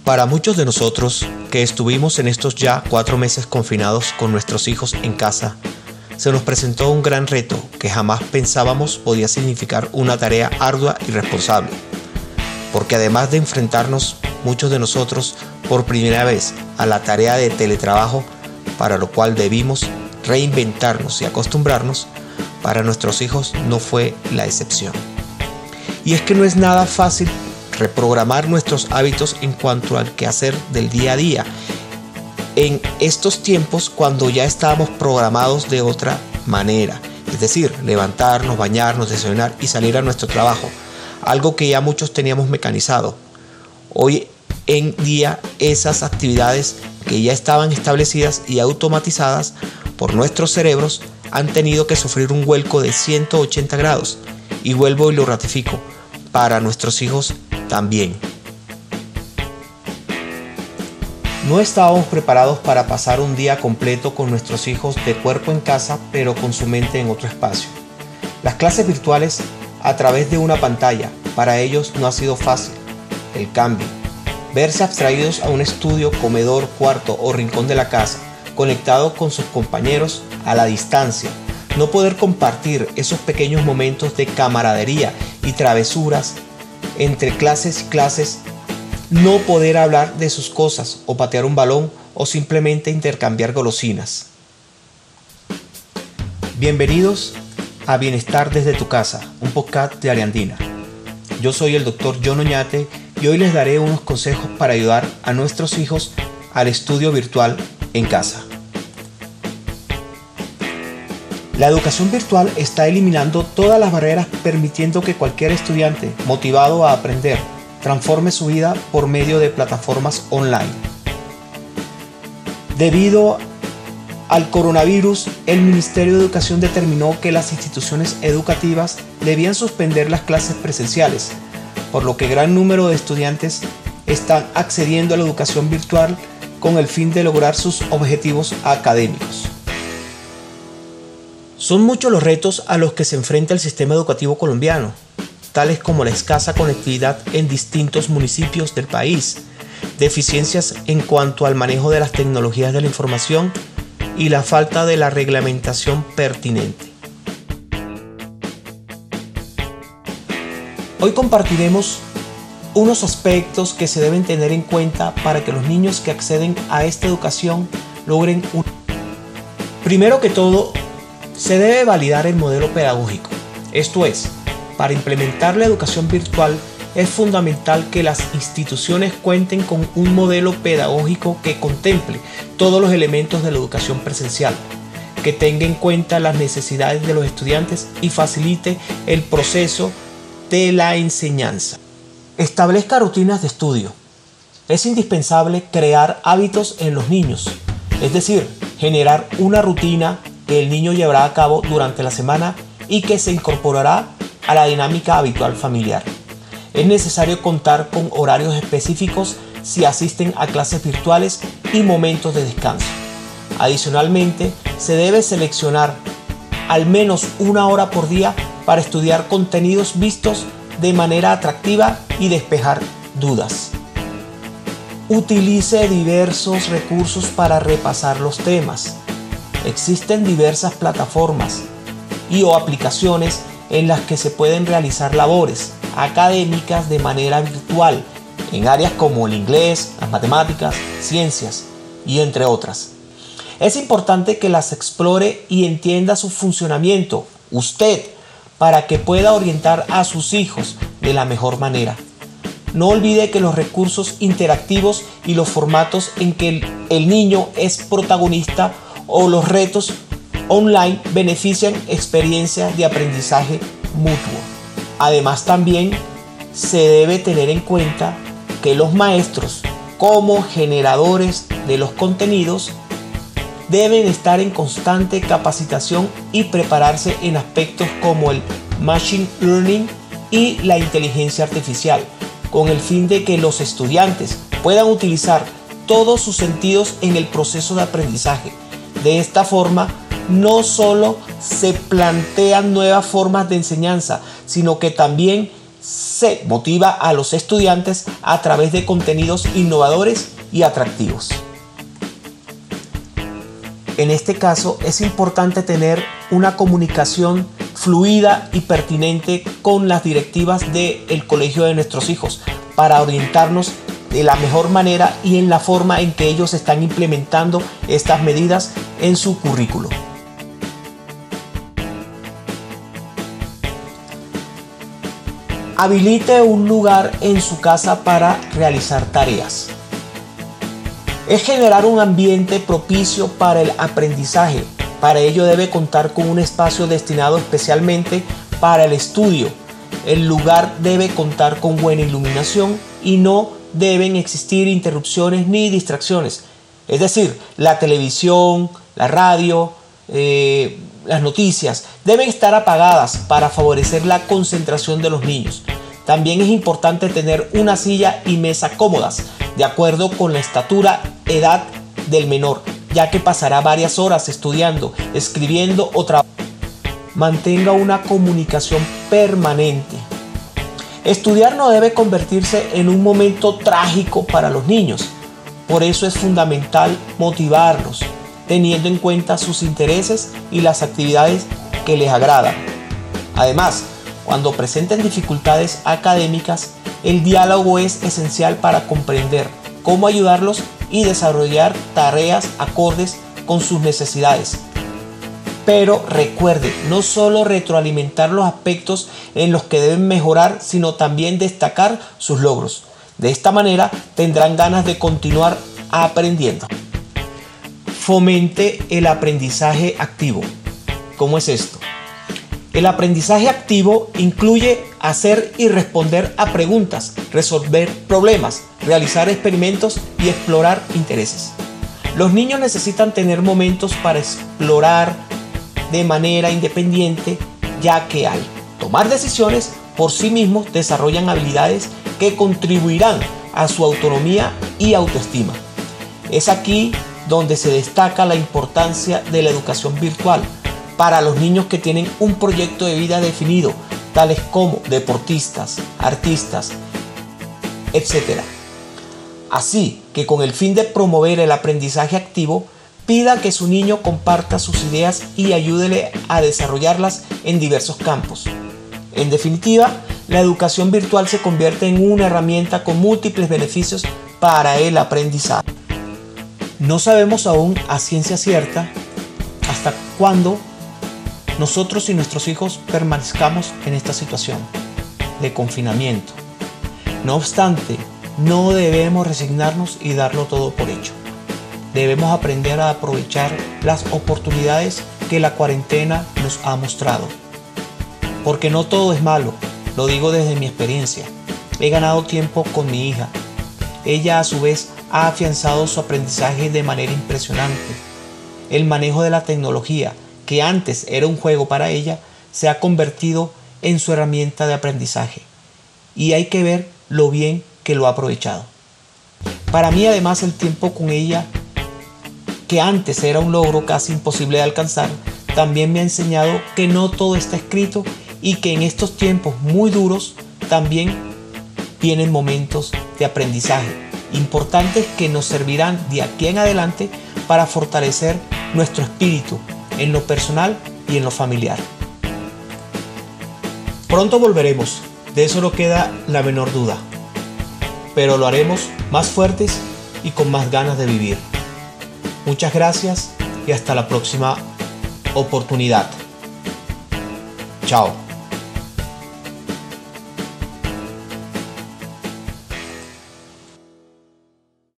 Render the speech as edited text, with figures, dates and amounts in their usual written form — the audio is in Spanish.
Para muchos de nosotros que estuvimos en estos ya 4 meses confinados con nuestros hijos en casa, se nos presentó un gran reto que jamás pensábamos podía significar una tarea ardua y responsable. Porque además de enfrentarnos, muchos de nosotros, por primera vez, a la tarea de teletrabajo, para lo cual debimos reinventarnos y acostumbrarnos, para nuestros hijos no fue la excepción. Y es que no es nada fácil reprogramar nuestros hábitos en cuanto al quehacer del día a día en estos tiempos cuando ya estábamos programados de otra manera, es decir, levantarnos, bañarnos, desayunar y salir a nuestro trabajo, algo que ya muchos teníamos mecanizado. Hoy en día esas actividades que ya estaban establecidas y automatizadas por nuestros cerebros han tenido que sufrir un vuelco de 180 grados y vuelvo y lo ratifico, para nuestros hijos también. No estábamos preparados para pasar un día completo con nuestros hijos de cuerpo en casa, pero con su mente en otro espacio. Las clases virtuales a través de una pantalla, para ellos no ha sido fácil. El cambio, verse abstraídos a un estudio, comedor, cuarto o rincón de la casa, conectado con sus compañeros a la distancia, no poder compartir esos pequeños momentos de camaradería y travesuras entre clases y clases, no poder hablar de sus cosas o patear un balón o simplemente intercambiar golosinas. Bienvenidos a Bienestar desde tu casa, un podcast de Ariandina. Yo soy el Dr. John Oñate y hoy les daré unos consejos para ayudar a nuestros hijos al estudio virtual en casa. La educación virtual está eliminando todas las barreras, permitiendo que cualquier estudiante motivado a aprender transforme su vida por medio de plataformas online. Debido al coronavirus, el Ministerio de Educación determinó que las instituciones educativas debían suspender las clases presenciales, por lo que gran número de estudiantes están accediendo a la educación virtual con el fin de lograr sus objetivos académicos. Son muchos los retos a los que se enfrenta el sistema educativo colombiano, tales como la escasa conectividad en distintos municipios del país, deficiencias en cuanto al manejo de las tecnologías de la información y la falta de la reglamentación pertinente. Hoy compartiremos unos aspectos que se deben tener en cuenta para que los niños que acceden a esta educación logren un... Primero que todo, se debe validar el modelo pedagógico. Esto es, para implementar la educación virtual es fundamental que las instituciones cuenten con un modelo pedagógico que contemple todos los elementos de la educación presencial, que tenga en cuenta las necesidades de los estudiantes y facilite el proceso de la enseñanza. Establezca rutinas de estudio. Es indispensable crear hábitos en los niños, es decir, generar una rutina que el niño llevará a cabo durante la semana y que se incorporará a la dinámica habitual familiar. Es necesario contar con horarios específicos si asisten a clases virtuales y momentos de descanso. Adicionalmente, se debe seleccionar al menos 1 hora por día para estudiar contenidos vistos de manera atractiva y despejar dudas. Utilice diversos recursos para repasar los temas. Existen diversas plataformas o aplicaciones en las que se pueden realizar labores académicas de manera virtual en áreas como el inglés, las matemáticas, ciencias y entre otras. Es importante que las explore y entienda su funcionamiento usted para que pueda orientar a sus hijos de la mejor manera. No olvide que los recursos interactivos y los formatos en que el niño es protagonista o los retos online benefician experiencias de aprendizaje mutuo. Además, también se debe tener en cuenta que los maestros, como generadores de los contenidos, deben estar en constante capacitación y prepararse en aspectos como el Machine Learning y la inteligencia artificial, con el fin de que los estudiantes puedan utilizar todos sus sentidos en el proceso de aprendizaje. De esta forma, no solo se plantean nuevas formas de enseñanza, sino que también se motiva a los estudiantes a través de contenidos innovadores y atractivos. En este caso es importante tener una comunicación fluida y pertinente con las directivas del colegio de nuestros hijos para orientarnos de la mejor manera y en la forma en que ellos están implementando estas medidas en su currículo. Habilite un lugar en su casa para realizar tareas. Es generar un ambiente propicio para el aprendizaje. Para ello debe contar con un espacio destinado especialmente para el estudio. El lugar debe contar con buena iluminación y no deben existir interrupciones ni distracciones. Es decir, la televisión, la radio, las noticias deben estar apagadas para favorecer la concentración de los niños. También es importante tener una silla y mesa cómodas, de acuerdo con la estatura, edad del menor, ya que pasará varias horas estudiando, escribiendo o trabajando. Mantenga una comunicación permanente. Estudiar no debe convertirse en un momento trágico para los niños. Por eso es fundamental motivarlos, teniendo en cuenta sus intereses y las actividades que les agradan. Además, cuando presenten dificultades académicas, el diálogo es esencial para comprender cómo ayudarlos y desarrollar tareas acordes con sus necesidades. Pero recuerde, no solo retroalimentar los aspectos en los que deben mejorar, sino también destacar sus logros. De esta manera tendrán ganas de continuar aprendiendo. Fomente el aprendizaje activo. ¿Cómo es esto? El aprendizaje activo incluye hacer y responder a preguntas, resolver problemas, realizar experimentos y explorar intereses. Los niños necesitan tener momentos para explorar de manera independiente, ya que al tomar decisiones por sí mismos desarrollan habilidades que contribuirán a su autonomía y autoestima. Es aquí donde se destaca la importancia de la educación virtual para los niños que tienen un proyecto de vida definido, tales como deportistas, artistas, etc. Así que con el fin de promover el aprendizaje activo, pida que su niño comparta sus ideas y ayúdele a desarrollarlas en diversos campos. En definitiva, la educación virtual se convierte en una herramienta con múltiples beneficios para el aprendizaje. No sabemos aún a ciencia cierta hasta cuándo nosotros y nuestros hijos permanezcamos en esta situación de confinamiento. No obstante, no debemos resignarnos y darlo todo por hecho. Debemos aprender a aprovechar las oportunidades que la cuarentena nos ha mostrado. Porque no todo es malo, lo digo desde mi experiencia. He ganado tiempo con mi hija. Ella a su vez ha afianzado su aprendizaje de manera impresionante. El manejo de la tecnología, que antes era un juego para ella, se ha convertido en su herramienta de aprendizaje. Y hay que ver lo bien que lo ha aprovechado. Para mí además el tiempo con ella, que antes era un logro casi imposible de alcanzar, también me ha enseñado que no todo está escrito y que en estos tiempos muy duros también vienen momentos de aprendizaje importantes que nos servirán de aquí en adelante para fortalecer nuestro espíritu en lo personal y en lo familiar. Pronto volveremos, de eso no queda la menor duda, pero lo haremos más fuertes y con más ganas de vivir. Muchas gracias y hasta la próxima oportunidad. Chao.